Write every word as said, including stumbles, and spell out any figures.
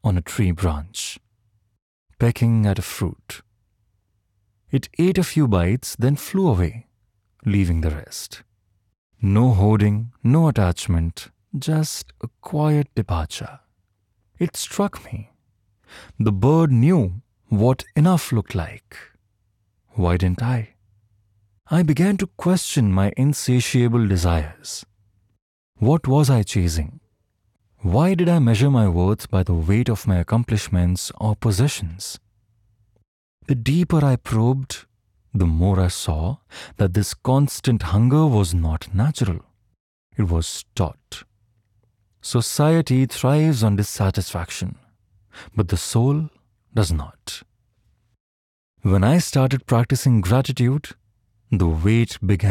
on a tree branch, pecking at a fruit. It ate a few bites, then flew away, leaving the rest. No hoarding, no attachment, just a quiet departure. It struck me. The bird knew what enough looked like. Why didn't I? I began to question my insatiable desires. What was I chasing? Why did I measure my worth by the weight of my accomplishments or possessions? The deeper I probed, the more I saw that this constant hunger was not natural. It was taught. Society thrives on dissatisfaction, but the soul does not. When I started practicing gratitude, the weight began